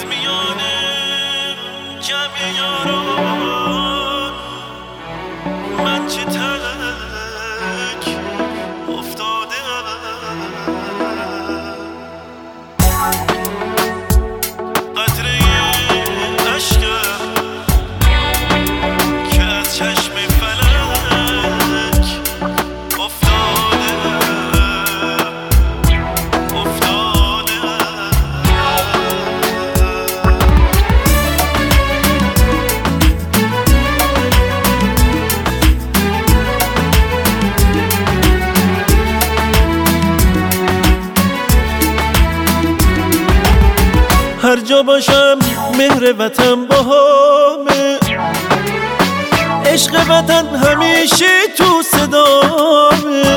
میان جمع یاران من چه تک افتاده قطره عشقم که از چشم فلک افتاده هر جا باشم مهر وطن باهامه، عشق وطن همیشه تو صدامه.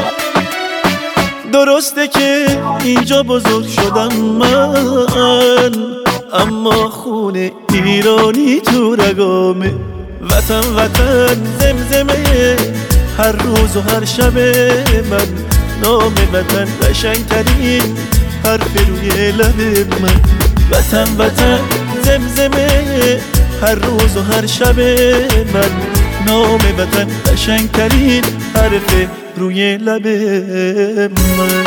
درسته که اینجا بزرگ شدم من، اما خون ایرانی تو رگامه. وطن وطن زمزمه هر روز و هر شب من، نام وطن قشنگترین حرف روی لب من. وطن وطن زمزمه هر روز و هر شب من، نام وطن قشنگترین حرف روی لب من.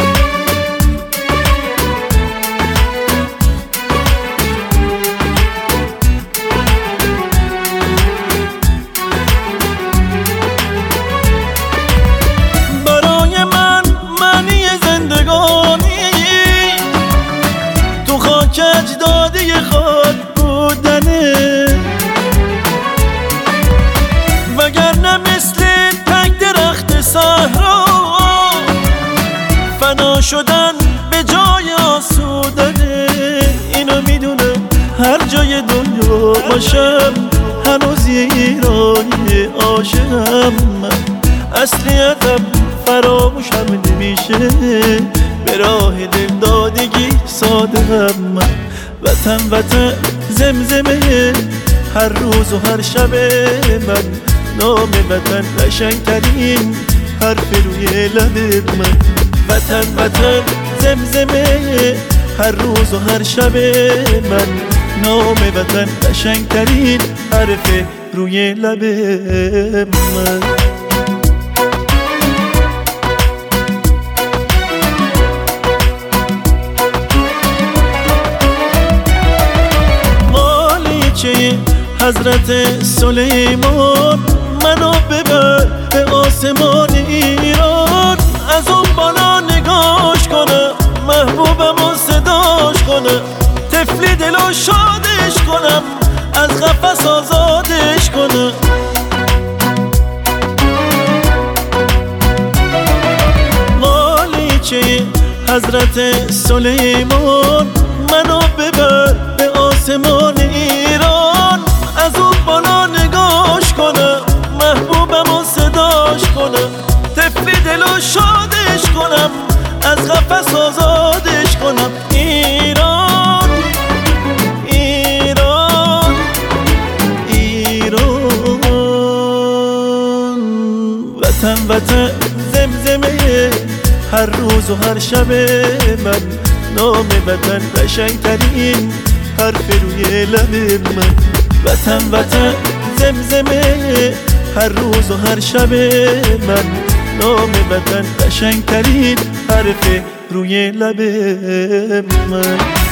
برای من معنی زندگانی تو خاک اجدادی خاک بودنه، وگرنه مثل تک درخت صحرا فنا شدن به جای آسودنه. اینو میدونم هر جای دنیا باشم هنوز یه ایرانی عاشقم من. اصلیتم فراموشم نمیشه، به راه دلدادگی صادقم من. وطن وطن زمزمه هر روز و هر شب من، نام وطن قشنگترین حرف روی لب من. وطن وطن زمزمه هر روز و هر شب من، نام وطن قشنگترین حرف روی لب من. حضرت سلیمان منو ببر به آسمان ایران، از اون بالا نگاش کنم، محبوبمو صداش کنم، طفلی دلو شادش کنم، از قفس آزادش کنم. مالیچه حضرت سلیمان منو ببر به آسمان ایران، از اون بالا نگاش کنم، محبوبمو صداش کنم، طفلی دلو شادش کنم، از قفس آزادش کنم. ایران ایران ایران وطن وطن زمزمه هر روز و هر شب من، نام وطن قشنگترین حرف روی لب من. وطن وطن زمزمه هر روز و هر شب من، نام وطن قشنگترین حرف روی لب من.